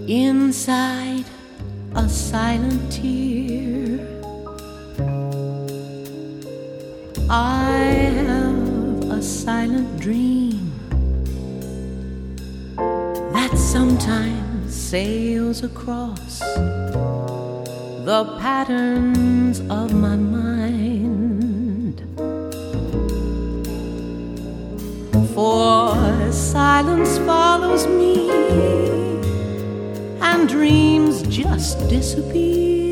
inside a silent tear. I have a silent dream that sometimes sails across the patterns of my mind. For silence follows me and dreams just disappear.